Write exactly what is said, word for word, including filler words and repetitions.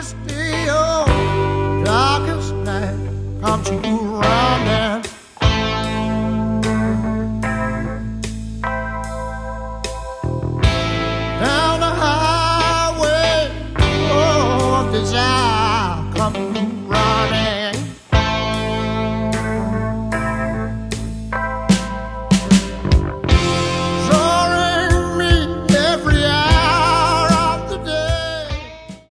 still, darkest night comes you running. Down the highway, oh, of desire come you running.